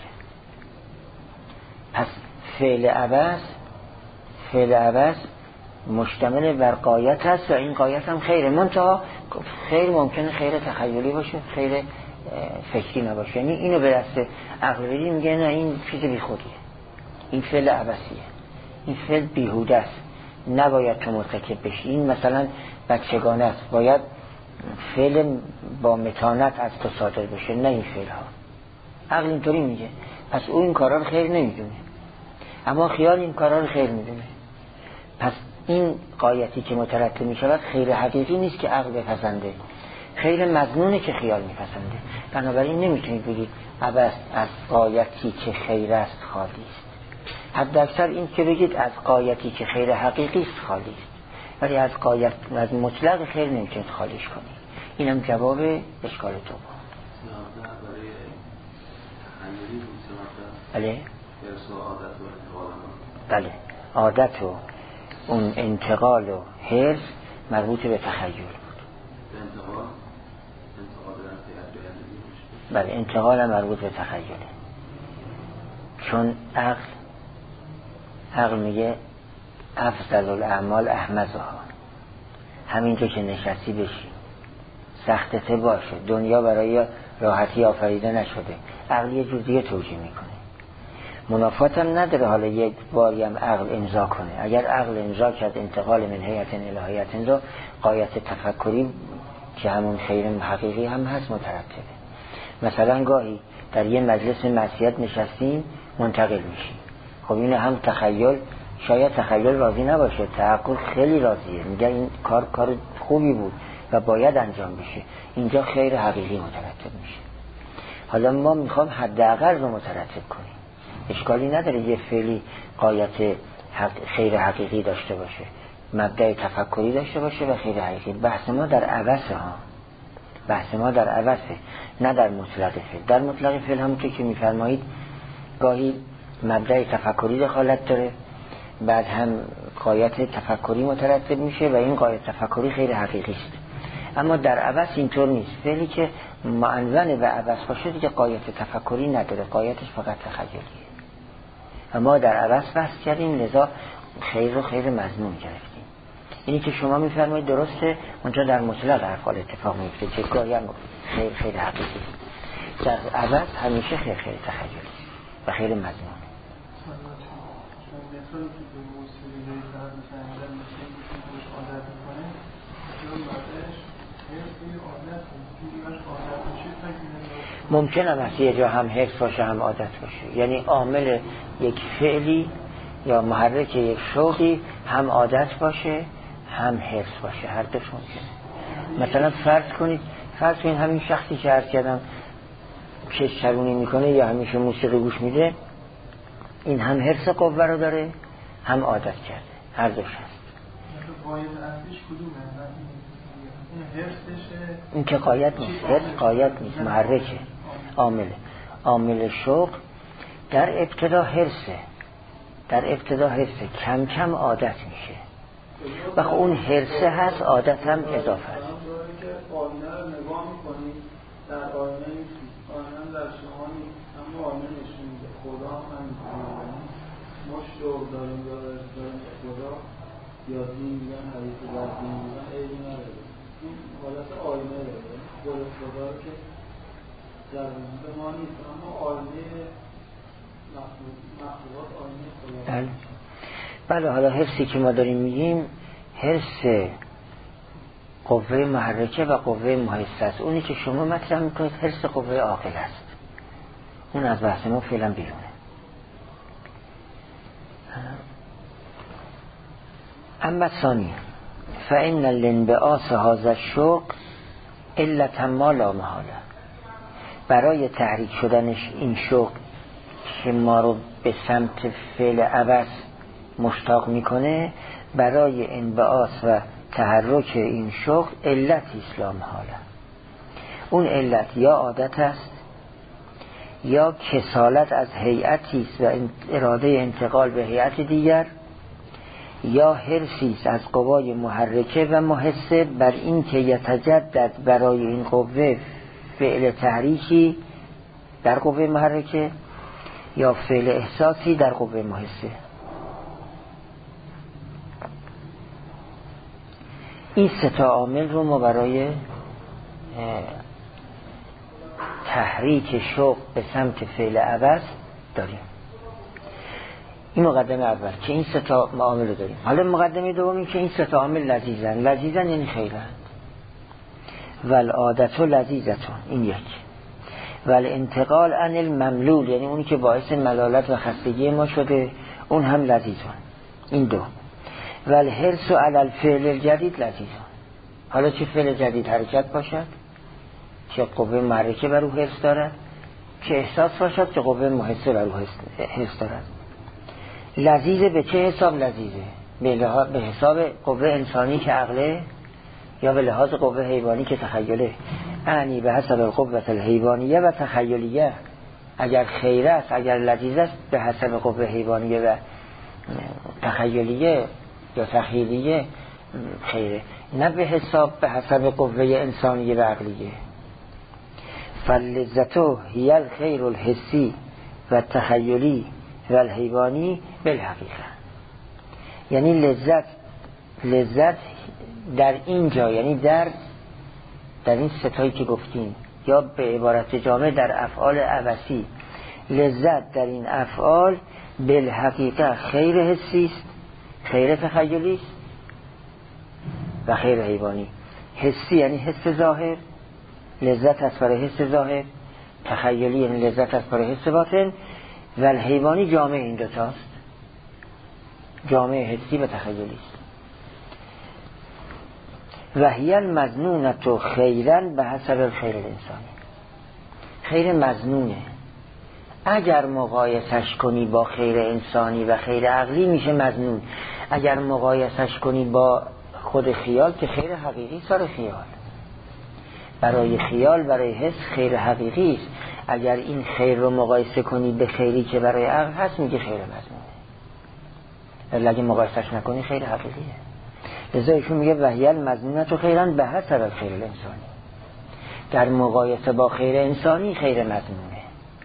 پس فعل عوض فعل عوض مشتمل بر غایت هست و این غایت هم خیره، منتها خیر ممکنه خیر تخیلی باشه، خیر فکری نباشه. یعنی اینو به دست عقل بدی میگه نه این چیز بی خودیه، این فعل عوضیه، این فعل بیهوده است، نباید تو مرتکب بشی. این مثلا بچگانه است، باید فعل با متانت از تو صادر بشه، نه این فعل ها. عقل اینطوری میگه، پس او این کارا رو خیر نمیدونه، اما خیال این کارا رو خیر میدونه. پس این غایتی که مترتب میشود خیر حقیقی نیست که عقل بپسنده، خیر مظنونه که خیال میپسنده. بنابراین نمیتونید بگید عبث از غایتی که خیر است خالی است. حد اکثر این که بگید از غایتی که خیر حقیقی است خالی است، ولی از غایت از مطلق خیر نمیتونید خالیش کنید. اینم جواب اشکال تو بود. بله بله عادت و اون انتقال و حرص مربوط به تخیل بود. انتقال انتقال در بله انتقال مربوط به تخیله. چون عقل عقل میگه افضل الاعمال احمدها، همینجا که نشستی بشی، سختته باشه، دنیا برای راحتی آفریده نشده، عقل یه جور دیگه توجیه میکنه. منافات هم نداره حالا یک باری هم عقل امضا کنه. اگر عقل امضا کرد انتقال من هیئت الهیت را، غایت تفکری که همون خیر حقیقی هم هست مترتبه. مثلا گاهی در یه مجلس معصیت نشستیم منتقل میشیم، خب این هم تخیل، شاید تخیل راضی نباشه، تعقل خیلی راضیه، میگه این کار کار خوبی بود و باید انجام بشه، اینجا خیر حقیقی مترتب میشه. حالا ما میخوام حداقل رو مترتب کنیم، اشکالی نداره یه فعلی غایت حق خیر حقیقی داشته باشه، مبدأ تفکری داشته باشه و خیر حقیقی. بحث ما در عوضه ها، بحث ما در عوضه، نه در مطلق فعل. در مطلق فعل همونطور که میفرمایید گاهی مبدأ تفکری دخالت داره، بعد هم غایت تفکری مترتب میشه و این غایت تفکری خیر حقیقی است. اما در عوض اینطور نیست، فعلی که معنون و عوض باشه دیگه غایت تفکری نداره، غایتش فقط تخیلیه. و ما در عوض بحث کردیم، لذا خیر رو خیر مضمون گرفتیم. اینی که شما میفرمایید درسته، اونجا در مطلق افعال اتفاق میفته که گاهی هم خیر خیر حقیقی، در عوض همیشه خیر خیر تخیلی و خیر مضمون. ممکن هم هست یه جا هم حفظ باشه هم عادت باشه، یعنی عامل یک فعلی یا محرک یک شوقی هم عادت باشه هم حفظ باشه، هر دوش ممکنه. مثلا فرض کنید فرض کنید همین شخصی که عرض کردم کشترونی میکنه یا همیشه موسیقی گوش میده، این هم حفظ قوه رو داره هم عادت کرده، هر دوش هست. این که قایت نیست، حفظ قایت نیست، محرکه، عامله. عامل شوق در ابتدا حرصه، در ابتدا حرصه، کم کم عادت میشه و خب اون حرصه هست، عادت هم اضافه هست. آینه رو نگاه میکنید، در آینه آینه در شما نیست، اما آینه نشون میده خدا هم میکنید ما شوق داریم داریم خدا یا دین میگن حدیث در دین میگن عیبی نداره، این حالت آینه داره، خود خدا رو که در وجود ما نیست، اما آینه مخلوقات آینه خدا. بله بله. حالا حرصی که ما داریم میگیم حرص قوه محرکه و قوه محسه است. اونی که شما مطرح میکنید حرص قوه عاقل است، اون از بحث ما فعلا بیرونه. اما ثانی فإن الانبعاث هذا الشوق علت ما لا محاله، برای تحریک شدنش این شوق که ما رو به سمت فعل عبث مشتاق میکنه، برای انبعاث و تحرک این شوق علتی است لا محاله. اون علت یا عادت است یا کسالت از هیئتی است و اراده انتقال به هیئت دیگر، یا حرصی است از قوای محرکه و محسه بر این که یتجدد برای این قوه فعل تحریکی در قوه محرکه یا فعل احساسی در قوه محسه. این سه تا عامل رو ما برای تحریک شوق به سمت فعل عوض داریم. این مقدمه اول که این سه تا عامل رو داریم. حالا مقدمه دومی که این سه تا عامل لذیذن. لذیذن یعنی خیرن. والعادت لذیذتون، این یک. والانتقال عن المملول، یعنی اونی که باعث ملالت و خستگی ما شده، اون هم لذیذن، این دو. والحرص علی الفعل الجدید لذیذن. حالا چه فعل جدید حرکت باشد، چه قوه محرکه بر او حس دارد، چه احساس باشد، چه قوه محسه بر او حس دارد. لذیذه به چه حساب لذیذه؟ به, لحاظ به حساب قوه انسانی که عقله، یا به لحاظ قوه حیوانی که تخیله؟ یعنی به حسب قوه الحیوانیه و تخیلیه. اگر خیر است، اگر لذیذ است، به حسب قوه حیوانیه و تخیلیه یا تخیلیه خیره، نه به حساب به حسب قوه انسانی و عقلیه. فاللذتو هی الخیر الحسی و تخیلی و الحیوانی بالحقیقه. یعنی لذت لذت در اینجا، یعنی در در این ستایی که گفتیم، یا به عبارت جامع در افعال عبثی، لذت در این افعال بالحقیقه خیر حسی است، خیر تخیلی است و خیر حیوانی. حسی یعنی حس ظاهر، لذت از برای حس ظاهر، تخیلی یعنی لذت از برای حس باطن، و الحیوانی جامع این دوتاست، جامع حسی و تخیلی است. و هی المظنونة خیرا به حسب الخیر الانسانی. خیر مظنونه، اگر مقایسش کنی با خیر انسانی و خیر عقلی میشه مظنون، اگر مقایسش کنی با خود خیال که خیر حقیقی سر خیال، برای خیال برای حس خیر حقیقی است. اگر این خیر رو مقایسه کنی به خیری که برای عقل هست میگه خیر مظنونه، ولی اگه مقایسش نکنی خیر حقیقیه. لذا ایشون میگه وحی المظنونة خیرا به حسب الخیر الانسانی، در مقایسه با خیر انسانی خیر مظنونه.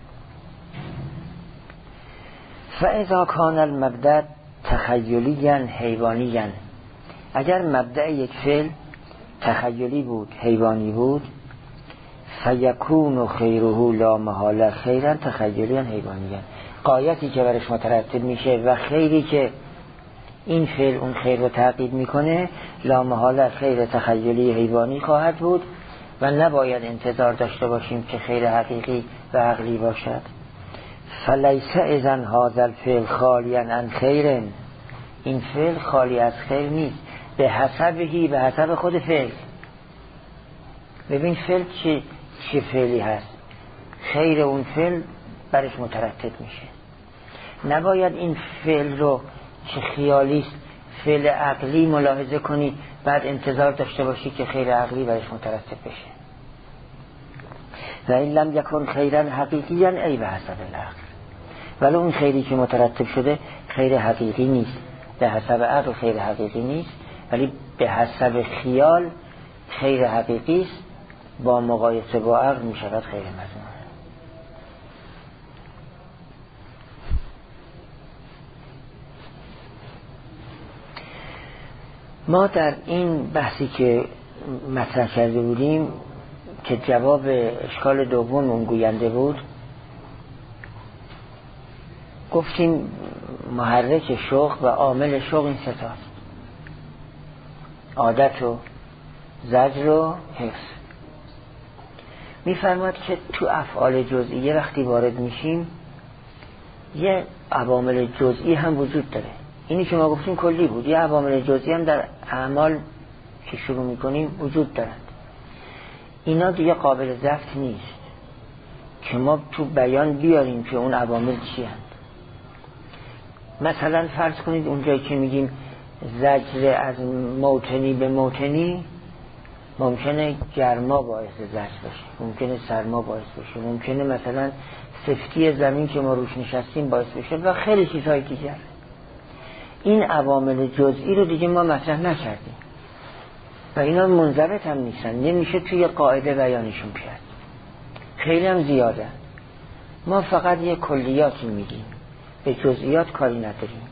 فاذا کان المبدأ تخیلیاً حیوانیاً، اگر مبدأ یک فعل تخیلی بود حیوانی بود، فیکون خیره لا محاله خیرا تخیلیاً حیوانیاً، غایتی که برش مترتب میشه و خیری که این فعل اون خیر رو تعقیب میکنه لا محاله خیر تخیلی حیوانی خواهد بود و نباید انتظار داشته باشیم که خیر حقیقی و عقلی باشد. فلیس اذن هذا الفعل خالیا عن خیر، این فعل خالی از خیر نیست، به حسبهی به حسب خود فعل. ببین فعل چه چه فعلی هست، خیر اون فعل برش مترتب میشه. نباید این فعل رو که خیالیست فعل عقلی ملاحظه کنی بعد انتظار داشته باشی که خیر عقلی برش مترتب بشه. و این لم یکن خیرا حقیقیا ای به حسب العقل، ولی اون خیری که مترتب شده خیر حقیقی نیست، به حسب عقل خیر حقیقی نیست، ولی به حسب خیال خیر حقیقی است، با مقایسه با عقل می شود خیر مظنون. ما در این بحثی که مطرح کرده بودیم که جواب اشکال دوم اون گوینده بود، گفتیم محرک شوق و عامل شوق این سه تاست: عادت و زجر و حفظ. میفرماد که تو افعال جزئیه وقتی وارد میشیم یه عوامل جزئی هم وجود داره. اینی که ما گفتیم کلی بود، یه عوامل جزئی هم در اعمال که شروع میکنیم وجود دارند. اینا دیگه قابل ضبط نیست که ما تو بیان بیاریم که اون عوامل چی هست. مثلا فرض کنید اونجایی که میگیم زجر از موتنی به موتنی، ممکنه گرما باعث زجر باشه، ممکنه سرما باعث بشه، ممکنه مثلا سفتی زمین که ما روش نشستیم باعث بشه و خیلی چیزهای دیگر. این عوامل جزئی رو دیگه ما مطرح نکردیم و اینا منضبط هم نیستن، نمیشه توی قاعده بیانشون کرد، خیلی هم زیاده. ما فقط یه کلیاتی میگیم، به جزئیات کاری نداریم.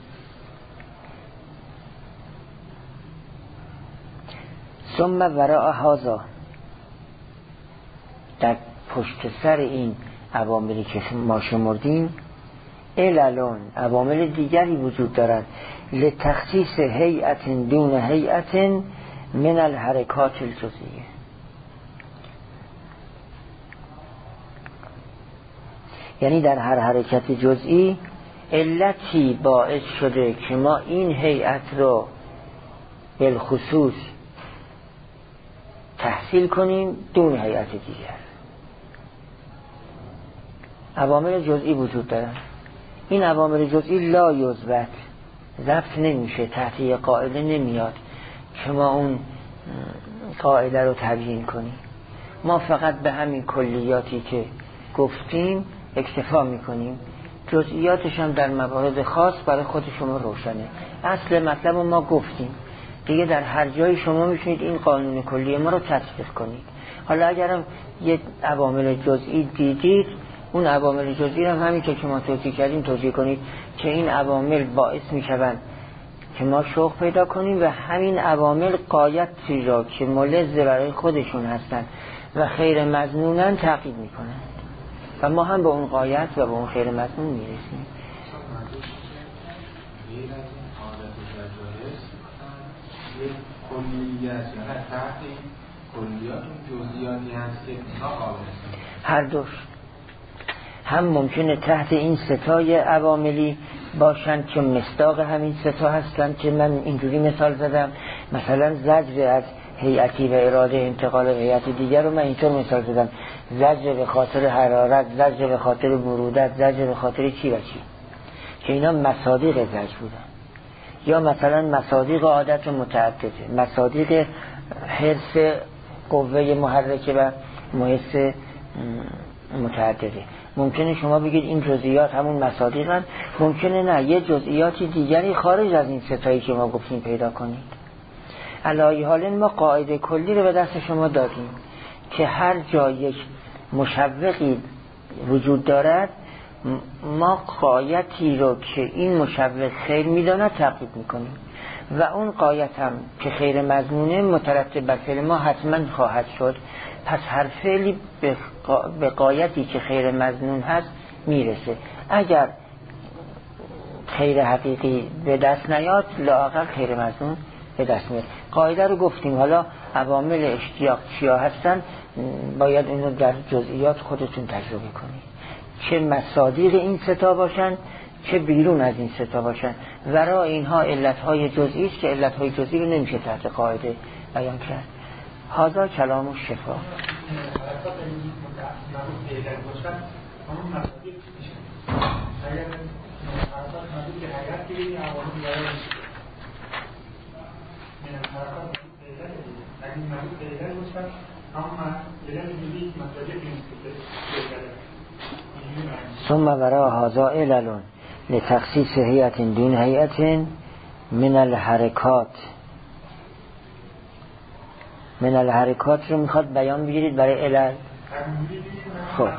ثم وراء هذا، در پشت سر این عواملی که ما شمردیم، عللون عوامل دیگری وجود دارد، لتخصیص هیئت دون هیئت من الحرکات الجزئیه. یعنی در هر حرکت جزئی علتی باعث شده که ما این هیئت رو بالخصوص تحصیل کنیم دون هیئت دیگر. عوامل جزئی وجود دارن، این عوامل جزئی لا یثبت، ضبط نمیشه، تحت یه قاعده نمیاد که ما اون قاعده رو تبیین کنیم. ما فقط به همین کلیاتی که گفتیم اکتفا میکنیم، جزئیاتش هم در موارد خاص برای خود شما روشنه. اصل مطلب ما گفتیم دیگه، در هر جایی شما میتونید این قانون کلی ما رو تطبیق کنید. حالا اگرم یه عوامل جزئی دیدید، اون عوامل جزئی هم همین که ما توضیح کردیم توضیح کنید که این عوامل باعث میشوند که ما شوق پیدا کنیم و همین عوامل قایتی را که ملز برای خودشون هستن و خیر مظنونن تعقیب میکنن و ما هم به اون قایت و به اون خیر مظنون میرسیم. هر دوش هم ممکنه تحت این ستای عواملی باشند که مصداق همین ستا هستند که من اینجوری مثال زدم. مثلا زجر از هیئتی و اراده انتقال به هیئت دیگر رو من اینطور مثال زدم: زجر به خاطر حرارت، زجر به خاطر برودت، زجر به خاطر چی و چی، که اینا مصادیق زجر بودن. یا مثلا مصادیق عادت متعدده، مصادیق حرص قوه محرکه و محس متعدده. ممکنه شما بگید این جزئیات همون مصادیقن، ممکنه نه، یه جزئیاتی دیگری خارج از این ستایی که ما گفتیم پیدا کنید. علی حال ما قاعده کلی رو به دست شما دادیم که هر جا یک مشوقی وجود دارد ما قایتی رو که این مشوق خیر میداند تعقیب میکنیم و اون قایت هم که خیر مضمونه مترتب بر فعل ما حتما خواهد شد. پس هر فعلی به قایتی که خیر مضمون هست میرسه. اگر خیر حقیقی به دست نیاد لااقل خیر مضمون به دست میاد. قاعده رو گفتیم. حالا عوامل اشتیاق چیا هستن باید اینو در جزئیات خودتون تجربه کنید، چه مصادیق این ستا باشن چه بیرون از این ستا باشن. ورای اینها علتهای جزئی است که علتهای جزئی رو نمیشه تحت قاعده بیان کرد. هذا کلام الشفا. ثم وراء هذا علل لتخصیص هیئت دون هیئت من الحرکات. من الحرکات رو میخواد بیان بگیرید برای علل. خب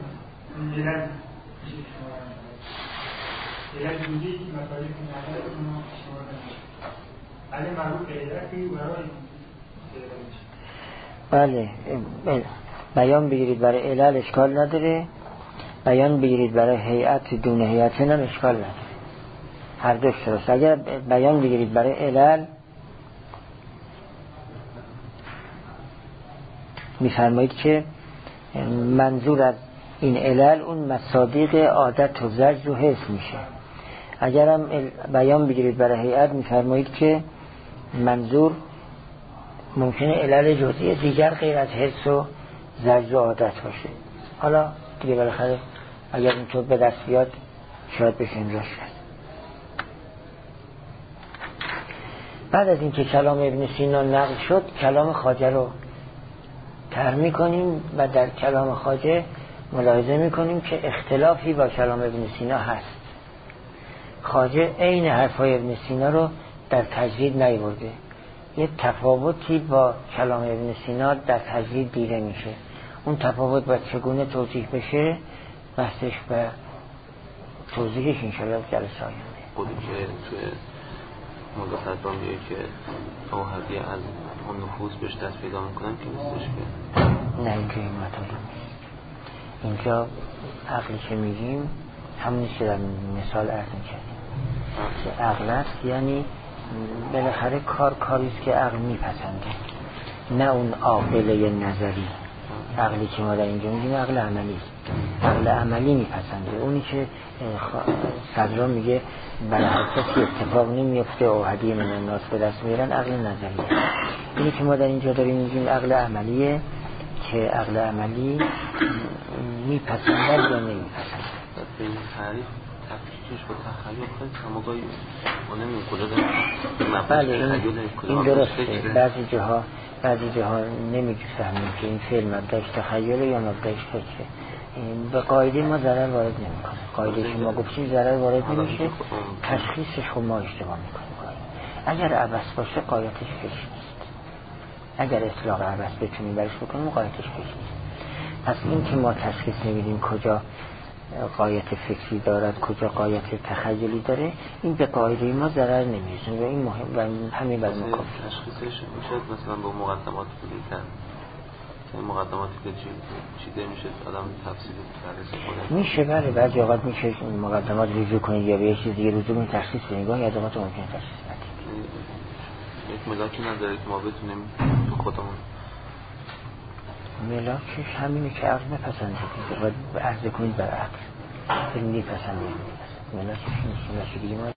بله بیان بگیرید برای علل اشکال نداره، بیان بگیرید برای هیئت دون هیئت هم اشکال نداره، هر دوش درست. اگر بیان بگیرید برای علل میفرمایید که منظور از این علل اون مصادیق عادت و زجر و حس میشه. اگرم بیان بگیرید برای هیئت میفرمایید که منظور ممکنه علل جزئی دیگر غیر از حس و زجر و عادت باشه. حالا دیگه بالاخره اگر اینطور به دست بیاد شاید بشه امراض کرد. بعد از اینکه کلام ابن سینا نقل شد کلام خواجه رو طرح می‌کنیم و در کلام خواجه ملاحظه می‌کنیم که اختلافی با کلام ابن سینا هست. خواجه عین حرفای ابن سینا رو در تجرید نیاورده، یه تفاوتی با کلام ابن سینا در تجرید دیده میشه. اون تفاوت باید چگونه توضیح بشه بحثش و توضیحش انشاءالله جلسه آینده. خودی که توی مدافعت با میگه که اوهدی از اون نفوذ بهش دست پیدا میکنن که نیستش که نه اینجا این مطالب اینجا عقلی که میگیم همونی که در مثال عرض میکردیم که عقل است، یعنی بالاخره کار کاریست که عقل میپسنده، نه اون عاقله نظری. عقلی که ما در اینجا میگیم عقل عملی است، عقل عملی میپسنده. اونی که صدرا میگه برای هر کسی اتفاق نمیفته و هدیه من الناس به دست میارن عقل نظریه. اینی که ما در اینجا داریم میگیم عقل عملیه که عقل عملی میپسنده یا نمیپسنده. به این تعریف تفکیکش با تخیل خیلی همگاهی ما نمیم کجا داریم. بله این, این درسته. بعضی جاها بعضی جاها نمیگه فهمیم که این فعل مبدأش تخیله یا مبدأش فکره. به قاعده ما ضرر وارد نمیکنه. قاعده که ما گفتیم ضرر وارد نمیشه، تشخیصش رو ما اشتباه میکنیم. اگر عبث باشه قایتش فکر نیست. اگر اطلاق عبث بتونیم برش بکنیم قایتش فکر نیست. پس این که ما تشخیص نمیدیم کجا قایت فکری دارد کجا قایت تخیلی داره، این به قاعده ما ضرر نمیرسونه و این مهم و همین برای ما کافیه. تشخیصش میشه مثلا با مقدمات بودن این مقدماتی که چیده میشه آدم تفسیر تدریس خودش میشه. بله بعضی اوقات میشه این مقدمات رجوع کنید یا به یه چیز دیگه رجوع کنید تشخیص بدید، گاهی از اوقات ممکنه تشخیص ندید. یک ملاکی نداره که ما بتونیم تو خودمون ملاکش همینه که عقل نپسندید و عرض کنید بر عقل. این نیپسندید ملاکش نیست. ملاکی دیگه ما